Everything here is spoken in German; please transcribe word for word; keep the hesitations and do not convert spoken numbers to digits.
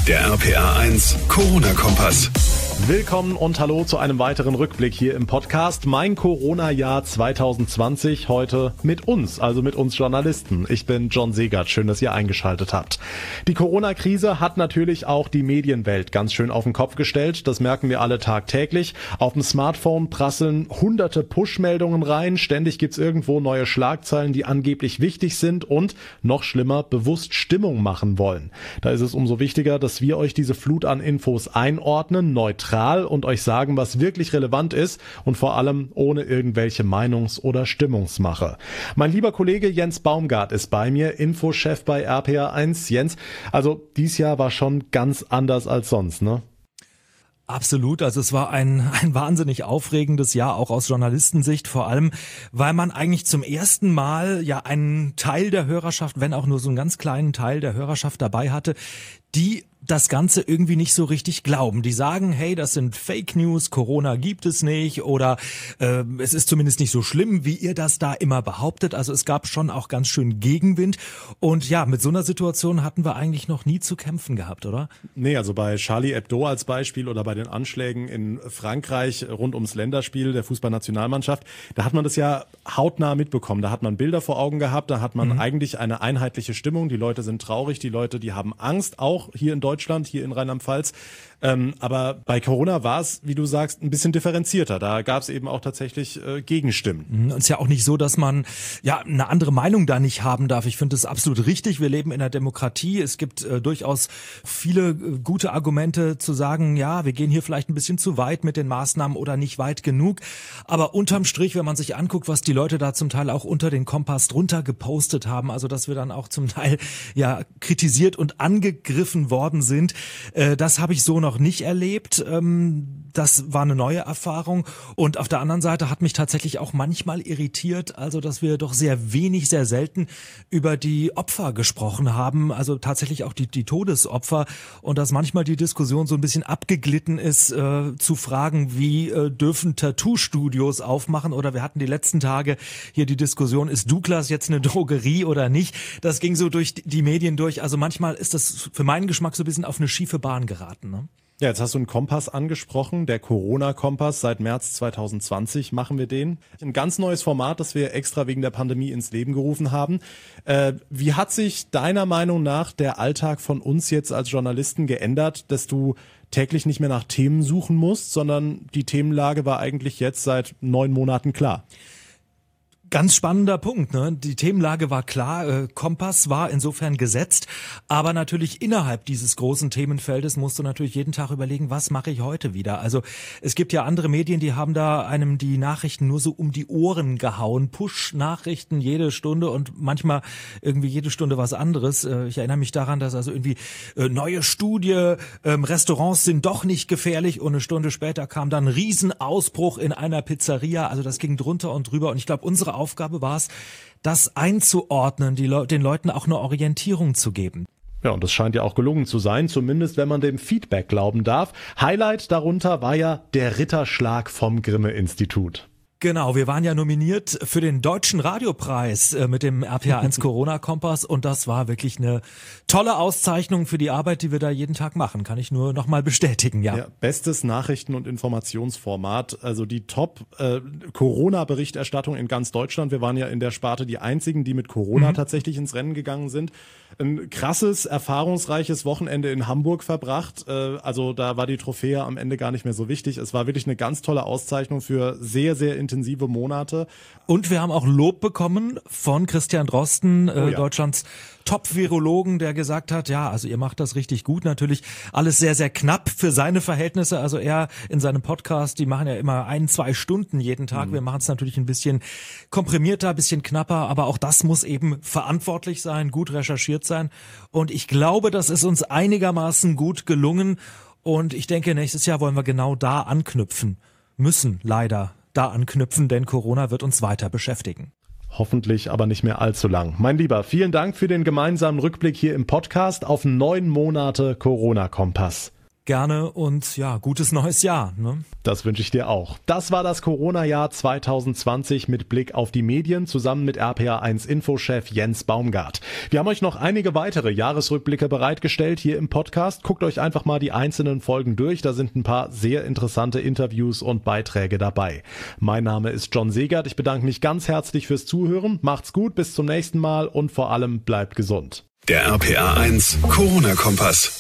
Der R P R eins Corona-Kompass. Willkommen und hallo zu einem weiteren Rückblick hier im Podcast. Mein Corona-Jahr zwanzig zwanzig heute mit uns, also mit uns Journalisten. Ich bin John Segert, schön, dass ihr eingeschaltet habt. Die Corona-Krise hat natürlich auch die Medienwelt ganz schön auf den Kopf gestellt. Das merken wir alle tagtäglich. Auf dem Smartphone prasseln hunderte Push-Meldungen rein. Ständig gibt's irgendwo neue Schlagzeilen, die angeblich wichtig sind und, noch schlimmer, bewusst Stimmung machen wollen. Da ist es umso wichtiger, dass wir euch diese Flut an Infos einordnen, neutral und euch sagen, was wirklich relevant ist und vor allem ohne irgendwelche Meinungs- oder Stimmungsmache. Mein lieber Kollege Jens Baumgart ist bei mir, Infochef bei R P R eins. Jens, also dies Jahr war schon ganz anders als sonst, ne? Absolut, also es war ein, ein wahnsinnig aufregendes Jahr, auch aus Journalistensicht, vor allem, weil man eigentlich zum ersten Mal ja einen Teil der Hörerschaft, wenn auch nur so einen ganz kleinen Teil der Hörerschaft dabei hatte, die das Ganze irgendwie nicht so richtig glauben. Die sagen, hey, das sind Fake News, Corona gibt es nicht oder äh, es ist zumindest nicht so schlimm, wie ihr das da immer behauptet. Also es gab schon auch ganz schön Gegenwind und ja, mit so einer Situation hatten wir eigentlich noch nie zu kämpfen gehabt, oder? Nee, also bei Charlie Hebdo als Beispiel oder bei den Anschlägen in Frankreich rund ums Länderspiel der Fußballnationalmannschaft, da hat man das ja hautnah mitbekommen. Da hat man Bilder vor Augen gehabt, da hat man mhm. eigentlich eine einheitliche Stimmung. Die Leute sind traurig, die Leute, die haben Angst, auch hier in Deutschland, hier in Rheinland-Pfalz. Ähm, aber bei Corona war es, wie du sagst, ein bisschen differenzierter. Da gab es eben auch tatsächlich äh, Gegenstimmen. Und es ist ja auch nicht so, dass man ja eine andere Meinung da nicht haben darf. Ich finde es absolut richtig. Wir leben in einer Demokratie. Es gibt äh, durchaus viele äh, gute Argumente zu sagen, ja, wir gehen hier vielleicht ein bisschen zu weit mit den Maßnahmen oder nicht weit genug. Aber unterm Strich, wenn man sich anguckt, was die Leute da zum Teil auch unter den Kompass drunter gepostet haben, also dass wir dann auch zum Teil ja kritisiert und angegriffen worden sind, äh, das habe ich so noch noch nicht erlebt. Das war eine neue Erfahrung. Und auf der anderen Seite hat mich tatsächlich auch manchmal irritiert, also dass wir doch sehr wenig, sehr selten über die Opfer gesprochen haben, also tatsächlich auch die, die Todesopfer und dass manchmal die Diskussion so ein bisschen abgeglitten ist, äh, zu fragen, wie äh, dürfen Tattoo-Studios aufmachen oder wir hatten die letzten Tage hier die Diskussion, ist Douglas jetzt eine Drogerie oder nicht? Das ging so durch die Medien durch. Also manchmal ist das für meinen Geschmack so ein bisschen auf eine schiefe Bahn geraten, ne? Ja, jetzt hast du einen Kompass angesprochen, der Corona-Kompass. Seit März zwanzig zwanzig machen wir den. Ein ganz neues Format, das wir extra wegen der Pandemie ins Leben gerufen haben. Äh, wie hat sich deiner Meinung nach der Alltag von uns jetzt als Journalisten geändert, dass du täglich nicht mehr nach Themen suchen musst, sondern die Themenlage war eigentlich jetzt seit neun Monaten klar? Ganz spannender Punkt, ne? Die Themenlage war klar, äh, Kompass war insofern gesetzt, aber natürlich innerhalb dieses großen Themenfeldes musst du natürlich jeden Tag überlegen, was mache ich heute wieder? Also es gibt ja andere Medien, die haben da einem die Nachrichten nur so um die Ohren gehauen, Push-Nachrichten jede Stunde und manchmal irgendwie jede Stunde was anderes. Äh, ich erinnere mich daran, dass also irgendwie äh, neue Studie, ähm, Restaurants sind doch nicht gefährlich und eine Stunde später kam dann ein Riesenausbruch in einer Pizzeria, also das ging drunter und drüber und ich glaube, unsere Aufgabe war es, das einzuordnen, die Le- den Leuten auch eine Orientierung zu geben. Ja, und das scheint ja auch gelungen zu sein, zumindest wenn man dem Feedback glauben darf. Highlight darunter war ja der Ritterschlag vom Grimme-Institut. Genau, wir waren ja nominiert für den Deutschen Radiopreis äh, mit dem R P R eins Corona-Kompass und das war wirklich eine tolle Auszeichnung für die Arbeit, die wir da jeden Tag machen. Kann ich nur nochmal bestätigen, ja. Ja, bestes Nachrichten- und Informationsformat, also die Top-Corona-Berichterstattung in ganz Deutschland. Wir waren ja in der Sparte die einzigen, die mit Corona mhm. tatsächlich ins Rennen gegangen sind. Ein krasses, erfahrungsreiches Wochenende in Hamburg verbracht. Äh, also da war die Trophäe am Ende gar nicht mehr so wichtig. Es war wirklich eine ganz tolle Auszeichnung für sehr, sehr intensive Monate. Und wir haben auch Lob bekommen von Christian Drosten, äh, oh ja. Deutschlands Top-Virologen, der gesagt hat, ja, also ihr macht das richtig gut. Natürlich alles sehr, sehr knapp für seine Verhältnisse. Also er in seinem Podcast, die machen ja immer ein, zwei Stunden jeden Tag. Mhm. Wir machen es natürlich ein bisschen komprimierter, ein bisschen knapper. Aber auch das muss eben verantwortlich sein, gut recherchiert sein. Und ich glaube, das ist uns einigermaßen gut gelungen. Und ich denke, nächstes Jahr wollen wir genau da anknüpfen. Müssen leider da anknüpfen, denn Corona wird uns weiter beschäftigen. Hoffentlich aber nicht mehr allzu lang. Mein Lieber, vielen Dank für den gemeinsamen Rückblick hier im Podcast auf neun Monate Corona-Kompass. gerne und ja, gutes neues Jahr. Ne? Das wünsche ich dir auch. Das war das Corona-Jahr zwanzig zwanzig mit Blick auf die Medien zusammen mit R P A eins Infochef Jens Baumgart. Wir haben euch noch einige weitere Jahresrückblicke bereitgestellt hier im Podcast. Guckt euch einfach mal die einzelnen Folgen durch. Da sind ein paar sehr interessante Interviews und Beiträge dabei. Mein Name ist John Segert. Ich bedanke mich ganz herzlich fürs Zuhören. Macht's gut, bis zum nächsten Mal und vor allem bleibt gesund. Der R P A eins Corona-Kompass.